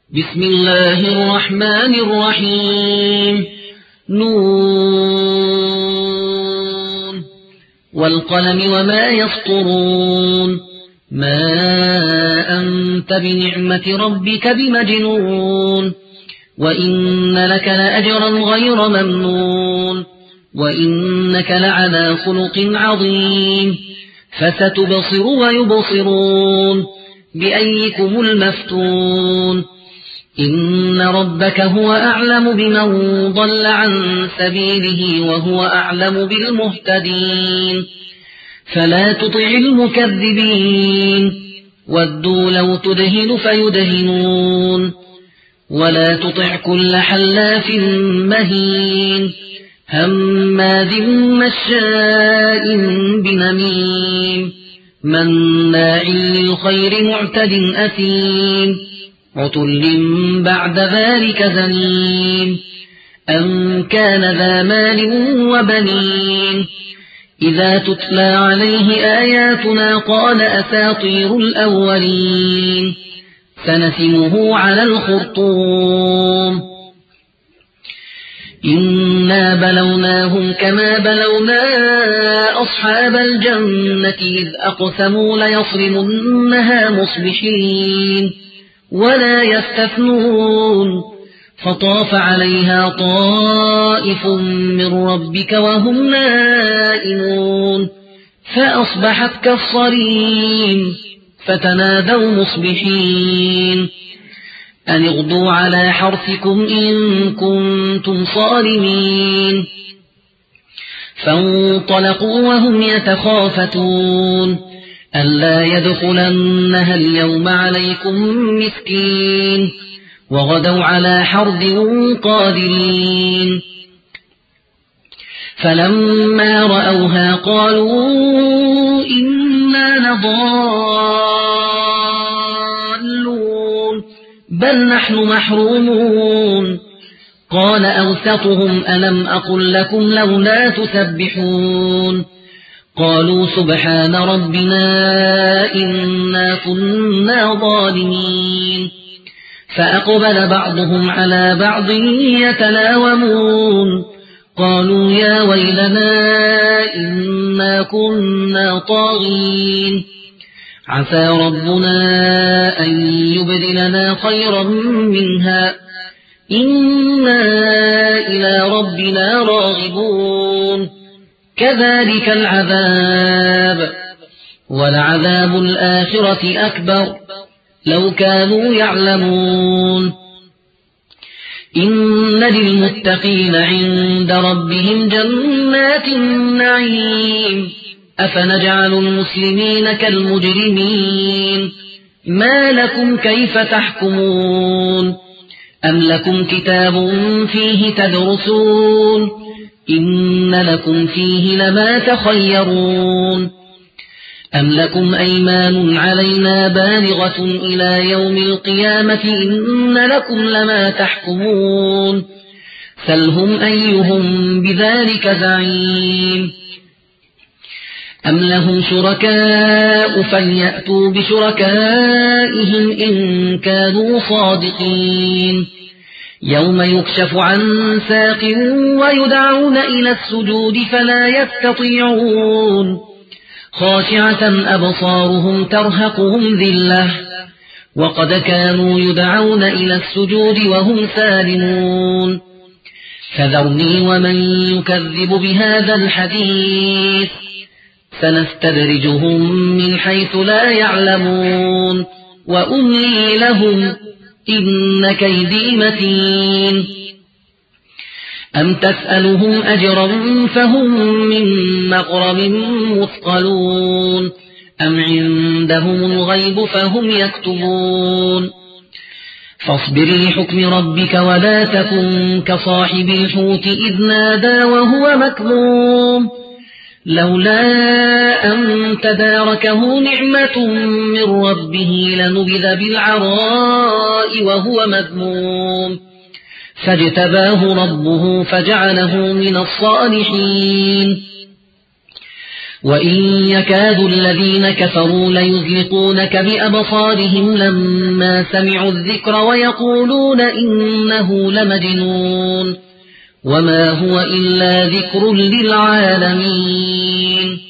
بسم الله الرحمن الرحيم نون والقلم وما يسطرون ما أنت بنعمة ربك بمجنون وإن لك لأجرا غير ممنون وإنك لعلى خلق عظيم فستبصر ويبصرون بأيكم المفتون إن ربك هو أعلم بمن ضل عن سبيله وهو أعلم بالمهتدين فلا تطع المكذبين ودوا لو تدهن فيدهنون ولا تطع كل حلاف مهين هماز مشاء بنميم مناع للخير معتد أثيم عتل بعد ذلك زنيم أن كان ذا مال وبنين إذا تتلى عليه آياتنا قال أساطير الأولين سنسمه على الخرطوم إنا بلوناهم كما بلونا أصحاب الجنة إذ أقسموا ليصرمنها مصبحين ولا يستثنون فطاف عليها طائف من ربك وهم نائمون فأصبحت كالصريم فتنادوا مصبحين أن اغدوا على حرثكم إن كنتم صارمين فانطلقوا وهم يتخافتون ألا يدخلنها اليوم عليكم مسكين وغدوا على حرد قادرين فلما رأوها قالوا إنا لضالون بل نحن محرومون قال أوسطهم ألم أقل لكم لولا تسبحون قالوا سبحان ربنا إنا كنا ظالمين فأقبل بعضهم على بعض يتلاومون قالوا يا ويلنا إنا كنا طاغين عسى ربنا أن يبدلنا خيرا منها إنا إلى ربنا راغبون كذلك العذاب ولعذاب الآخرة أكبر لو كانوا يعلمون إن للمتقين عند ربهم جنات النعيم أفنجعل المسلمين كالمجرمين ما لكم كيف تحكمون أم لكم كتاب فيه تدرسون إن لكم فيه لما تخيرون أم لكم أيمان علينا بالغة إلى يوم القيامة إن لكم لما تحكمون سلهم أيهم بذلك زعيم أم لهم شركاء فليأتوا بشركائهم إن كانوا صادقين يوم يكشف عن ساق ويدعون إلى السجود فلا يستطيعون خاشعة أبصارهم ترهقهم ذلة وقد كانوا يدعون إلى السجود وهم سالمون فذرني ومن يكذب بهذا الحديث سنستدرجهم من حيث لا يعلمون وأملي لهم إن كيدي متين أم تسألهم أجرا فهم من مغرم مثقلون أم عندهم الغيب فهم يكتبون فاصبر لحكم ربك ولا تكن كصاحب الحوت إذ نادى وهو مكظوم لولا أن تداركه نعمة من ربه لنبذ بالعراء وهو مذموم فاجتباه ربه فجعله من الصالحين وإن يكاد الذين كفروا ليزلقونك بأبصارهم لما سمعوا الذكر ويقولون إنه لمجنون وما هو إلا ذكر للعالمين